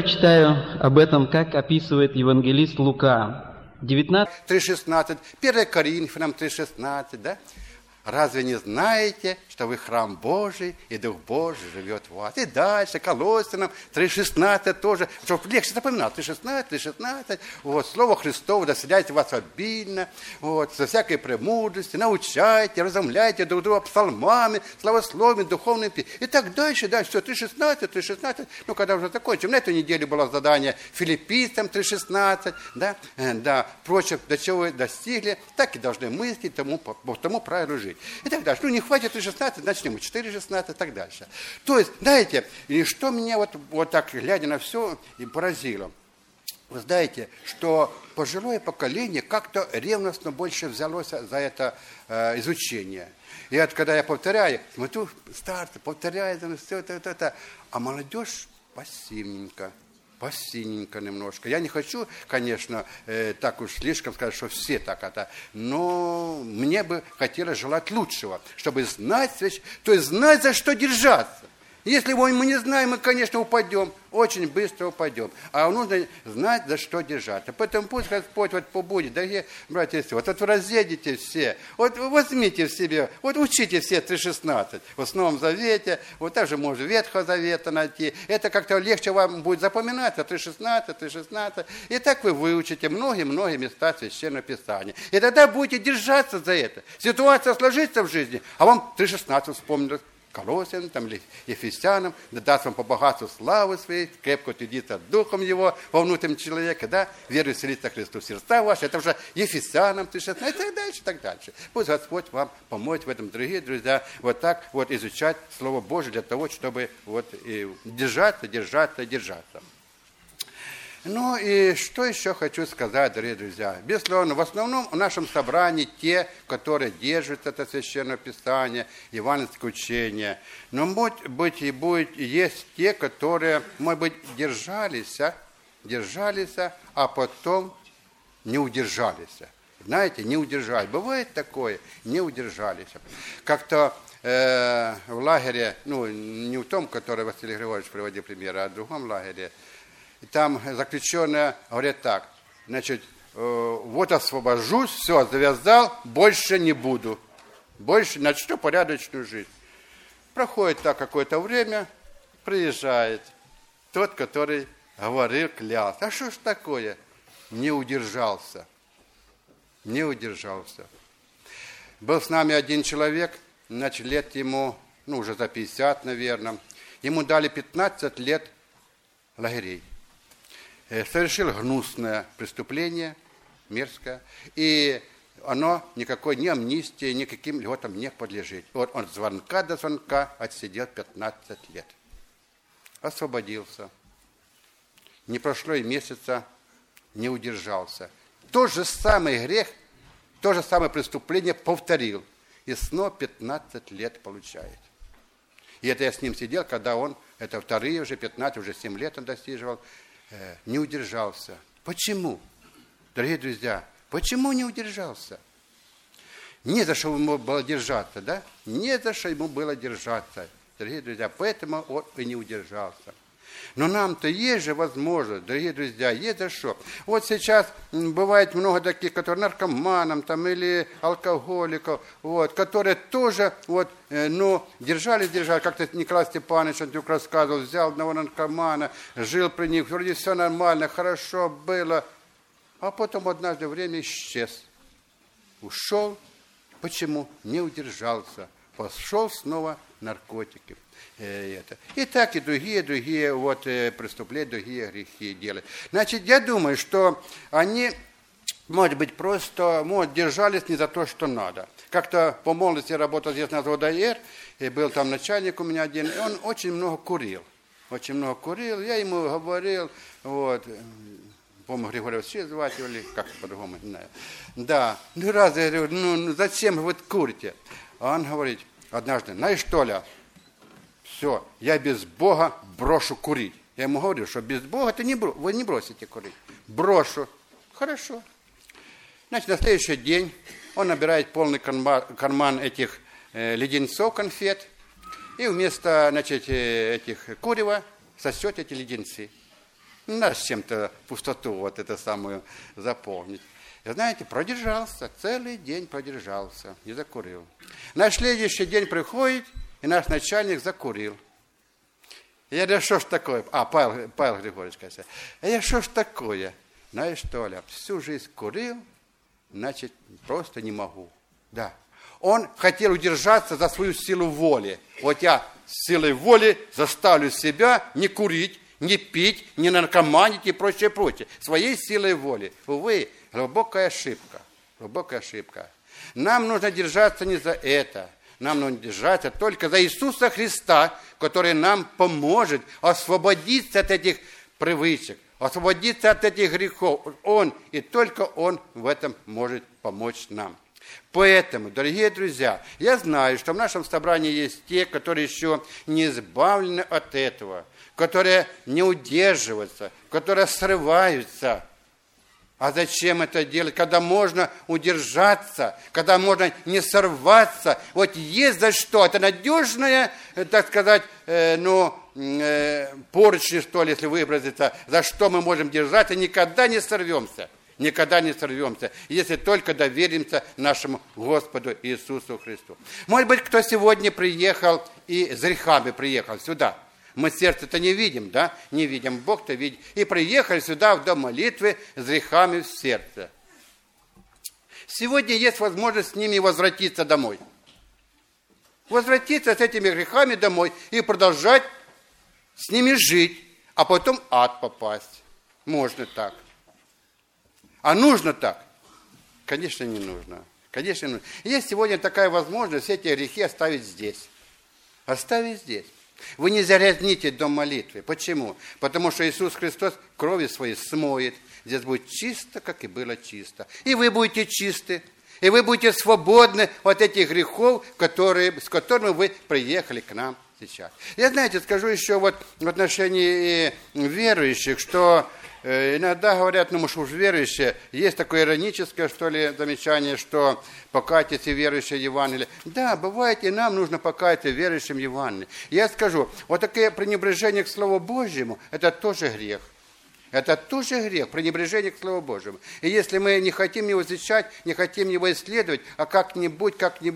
прочитаю об этом, как описывает евангелист Лука. 3:16, 1 Коринфянам 3:16, да? Разве не знаете, что вы храм Божий, и Дух Божий живет в вас? И дальше, Колоссянам 3:16 тоже, чтобы легче запоминать, 3:16, вот, Слово Христово доселяйте вас обильно, вот, со всякой премудрости, научайте, разумляйте друг друга псалмами, славословиями, духовными песнями. И так дальше, все, 3:16, ну, когда уже закончим. На этой неделе было задание Филиппийцам 3:16, да, прочее, до чего вы достигли, так и должны мыслить, тому правилу жить. И так дальше. Ну, не хватит 3:16, начнем 4:16 и так дальше. То есть, знаете, и что меня вот так, глядя на все, и поразило. Вы знаете, что пожилое поколение как-то ревностно больше взялось за это изучение. И вот когда я повторяю, смотрю, старцы повторяют, все это, а молодежь пассивненько немножко. Я не хочу, конечно, так уж слишком сказать, что все так это, но мне бы хотелось желать лучшего, чтобы знать, то есть знать, за что держаться. Если мы не знаем, мы, конечно, упадем, очень быстро упадем. А нужно знать, за что держаться. Поэтому пусть Господь побудет, дорогие братья и сестры, вот вы разъедете все, вот возьмите в себе, вот учите все 3:16 в Новом Завете, вот также можно Ветхого Завета найти. Это как-то легче вам будет запоминаться, 3:16. И так вы выучите многие места Священного Писания. И тогда будете держаться за это. Ситуация сложится в жизни, а вам 3:16 вспомнилось. Колоссянам, или Ефесянам, да даст вам по богатству славы своей, крепко утвердиться Духом Его во внутреннем человеке, да, верой вселиться Христу в сердца ваши, это уже Ефесянам 3:16, и так дальше. Пусть Господь вам поможет в этом, дорогие друзья, вот так вот изучать Слово Божие для того, чтобы вот и держаться. Ну и что еще хочу сказать, дорогие друзья. Безусловно, в основном в нашем собрании те, которые держат это Священное Писание, евангельское учение. Но, может быть, есть те, которые, может быть, держались, а потом не удержались. Знаете, не удержались. Бывает такое, не удержались. Как-то в лагере, ну, не в том, который Василий Григорьевич приводил пример, а в другом лагере, и там заключенные говорят так, значит, вот освобожусь, все, завязал, больше не буду. Больше начну порядочную жизнь. Проходит так какое-то время, приезжает тот, который говорил, клялся. А что ж такое? Не удержался. Был с нами один человек, значит, лет ему, ну, уже за 50, наверное. Ему дали 15 лет лагерей. Совершил гнусное преступление, мерзкое, и оно никакой ни амнистии, никаким льготам не подлежит. Вот он от звонка до звонка отсидел 15 лет. Освободился. Не прошло и месяца, не удержался. Тот же самый грех, то же самое преступление повторил. И снова 15 лет получает. И это я с ним сидел, когда он, это вторые уже 15, уже 7 лет он достиживал, не удержался. Почему? Дорогие друзья, почему не удержался? Не за что ему было держаться, да? Не за что ему было держаться, дорогие друзья, поэтому он и не удержался. Но нам-то есть же возможность, дорогие друзья, есть за что. Вот сейчас бывает много таких, которые наркоманам там, или алкоголиков, вот, которые тоже вот, держались, как-то Николай Степанович он вдруг рассказывал, взял одного наркомана, жил при них, вроде все нормально, хорошо было, а потом однажды время исчез. Ушел, почему? Не удержался, пошел снова наркотики. И так и другие вот, преступления, другие грехи делают. Значит, я думаю, что они, может быть, просто держались не за то, что надо. Как-то по молодости я работал здесь на ВДР, и был там начальник у меня один, и он очень много курил. Я ему говорил, вот, по-моему, Григорий Васильевич звать его, или как по-другому, не знаю. Да, раз я говорю, зачем вы курите? А он говорит однажды, знаешь что, Ля, все, я без Бога брошу курить. Я ему говорю, что без Бога вы не бросите курить. Брошу. Хорошо. Значит, на следующий день он набирает полный карман этих леденцов, конфет, и вместо, значит, этих курева сосет эти леденцы. Не надо с чем-то пустоту вот это самую заполнить. И знаете, продержался, целый день продержался, не закурил. На следующий день приходит, и наш начальник закурил. Я говорю, что ж такое? Павел Григорьевич, кажется. Я что ж такое? Знаешь, Толя, всю жизнь курил, значит, просто не могу. Да. Он хотел удержаться за свою силу воли. Вот я силой воли заставлю себя не курить, не пить, не наркоманить и прочее, прочее. Своей силой воли. Увы, глубокая ошибка. Глубокая ошибка. Нам нужно держаться не за это. Нам нужно держаться только за Иисуса Христа, который нам поможет освободиться от этих привычек, освободиться от этих грехов. Он и только Он в этом может помочь нам. Поэтому, дорогие друзья, я знаю, что в нашем собрании есть те, которые еще не избавлены от этого, которые не удерживаются, которые срываются. А зачем это делать, когда можно удержаться, когда можно не сорваться? Вот есть за что. Это надежная, так сказать, поручни, что ли, если выразиться, за что мы можем держаться, никогда не сорвемся. Никогда не сорвемся, если только доверимся нашему Господу Иисусу Христу. Может быть, кто сегодня приехал и с грехами приехал сюда. Мы сердце-то не видим, да? Не видим, Бог-то видит. И приехали сюда в дом молитвы с грехами в сердце. Сегодня есть возможность с ними возвратиться домой. Возвратиться с этими грехами домой и продолжать с ними жить, а потом в ад попасть. Можно так. А нужно так? Конечно, не нужно. Конечно, не нужно. Есть сегодня такая возможность эти грехи оставить здесь. Оставить здесь. Вы не зарядните дом молитвы. Почему? Потому что Иисус Христос кровью своей смоет. Здесь будет чисто, как и было чисто. И вы будете чисты. И вы будете свободны от этих грехов, с которыми вы приехали к нам сейчас. Я, знаете, скажу еще вот в отношении верующих, что иногда говорят, ну, может, уж верующие, есть такое ироническое, что ли, замечание, что покайтесь и верующие Евангелие. Да, бывает, и нам нужно покаяться верующим Евангелие. Я скажу, вот такое пренебрежение к Слову Божьему, это тоже грех. Это тоже грех, пренебрежение к Слову Божьему. И если мы не хотим его изучать, не хотим его исследовать, а как-нибудь,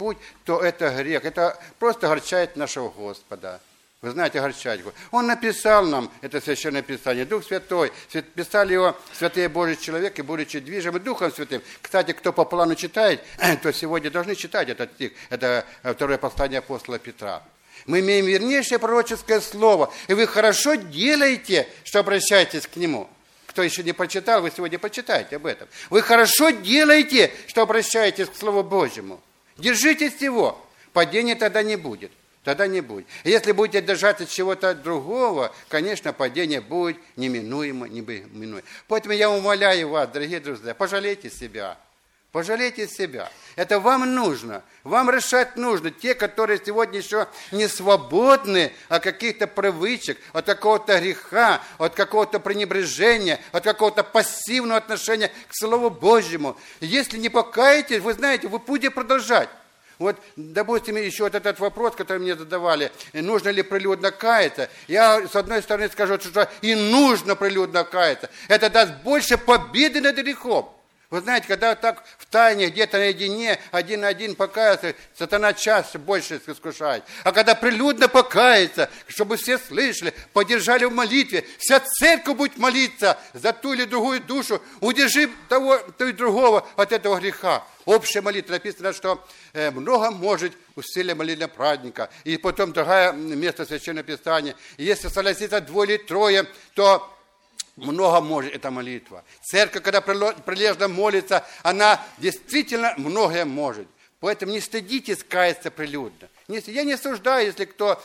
то это грех. Это просто огорчает нашего Господа. Вы знаете, огорчать его. Он написал нам это Священное Писание, Дух Святой. Писали его святые Божьи человеки, будучи движимы Духом Святым. Кстати, кто по плану читает, то сегодня должны читать этот стих. Это второе послание апостола Петра. Мы имеем вернейшее пророческое слово, и вы хорошо делаете, что обращаетесь к нему. Кто еще не прочитал, вы сегодня почитайте об этом. Вы хорошо делаете, что обращаетесь к Слову Божьему. Держитесь его, падения тогда не будет. Тогда не будет. Если будете держаться чего-то другого, конечно, падение будет неминуемо. Поэтому я умоляю вас, дорогие друзья, пожалейте себя. Пожалейте себя. Это вам нужно. Вам решать нужно. Те, которые сегодня еще не свободны от каких-то привычек, от какого-то греха, от какого-то пренебрежения, от какого-то пассивного отношения к Слову Божьему. Если не покаетесь, вы знаете, вы будете продолжать. Вот, допустим, еще вот этот вопрос, который мне задавали, нужно ли прилюдно каяться. Я, с одной стороны, скажу, что и нужно прилюдно каяться. Это даст больше победы над грехом. Вы знаете, когда так в тайне, где-то наедине, один на один покаяться, сатана чаще больше искушает. А когда прилюдно покаяться, чтобы все слышали, поддержали в молитве, вся церковь будет молиться за ту или другую душу, удержи того и другого от этого греха. Общая молитва. Написано, что много может усилие молитвенного праздника. И потом другое место Священного Писания. Если согласится 2 или 3, то много может эта молитва. Церковь, когда прилежно молится, она действительно многое может. Поэтому не стыдитесь каяться прилюдно. Я не осуждаю, если кто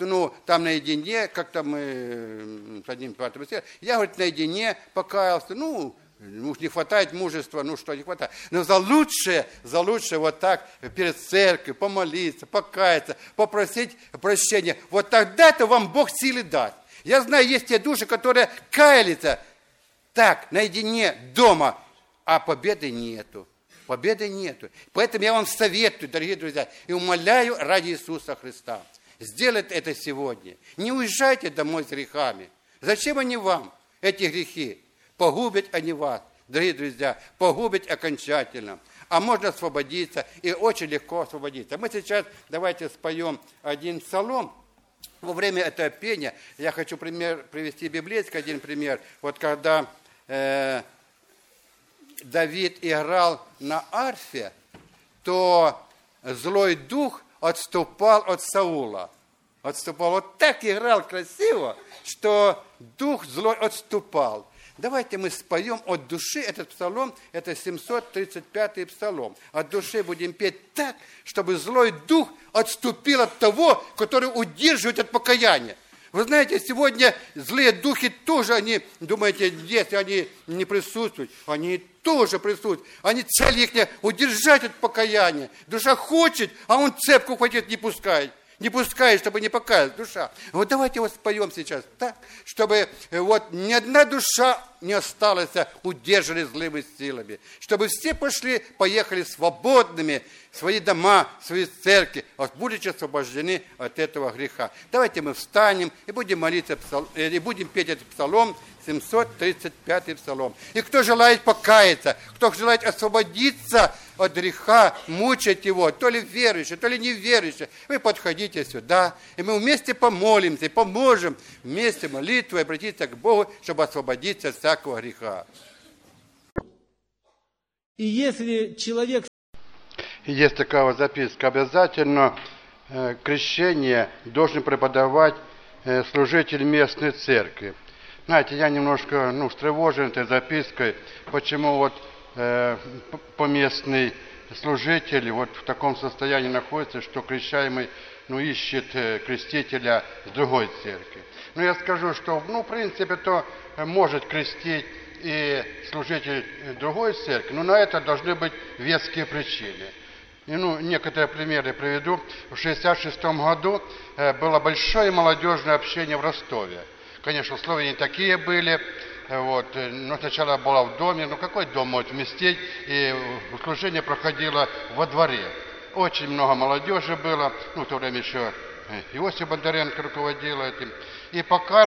там наедине, как-то мы с одним братом, я, говорит, наедине покаялся, не хватает мужества, что не хватает. Но за лучшее вот так перед церковью помолиться, покаяться, попросить прощения. Вот тогда-то вам Бог силы даст. Я знаю, есть те души, которые каялись так, наедине, дома, а победы нету. Победы нету. Поэтому я вам советую, дорогие друзья, и умоляю ради Иисуса Христа, сделать это сегодня. Не уезжайте домой с грехами. Зачем они вам? эти грехи. Погубят они вас, дорогие друзья, погубят окончательно. А можно освободиться, и очень легко освободиться. Мы сейчас давайте споем один псалом. Во время этого пения я хочу привести библейский один пример. Вот когда Давид играл на арфе, то злой дух отступал от Саула. Отступал. Вот так играл красиво, что дух злой отступал. Давайте мы споем от души этот псалом, это 735-й псалом. От души будем петь так, чтобы злой дух отступил от того, который удерживает от покаяния. Вы знаете, сегодня злые духи тоже, они, думаете, если они не присутствуют, они тоже присутствуют. Они цель их удержать от покаяния. Душа хочет, а он цепку хватит не пускает. Не пускай, чтобы не покаялась душа. Вот давайте вот споем сейчас так, чтобы вот ни одна душа не осталась удержанной злыми силами. Чтобы все поехали свободными в свои дома, в свои церкви, будучи освобождены от этого греха. Давайте мы встанем и будем молиться, и будем петь этот псалом, 735-й псалом. И кто желает покаяться, кто желает освободиться от греха, мучать его, то ли верующий, то ли неверующий, вы подходите сюда, и мы вместе помолимся, и поможем вместе молитвой обратиться к Богу, чтобы освободиться от всякого греха. И если человек... Есть такая вот записка. Обязательно крещение должен преподавать служитель местной церкви. Знаете, я немножко встревожен этой запиской, почему вот поместный служитель вот в таком состоянии находится, что крещаемый ищет крестителя с другой церкви. Но я скажу, что в принципе то может крестить и служитель другой церкви, но на это должны быть веские причины. И, некоторые примеры приведу. В 1966 году было большое молодежное общение в Ростове. Конечно, условия не такие были. Но сначала была в доме. Какой дом может вместить? И служение проходило во дворе. Очень много молодежи было. В то время еще Иосиф Бондаренко руководил этим. И пока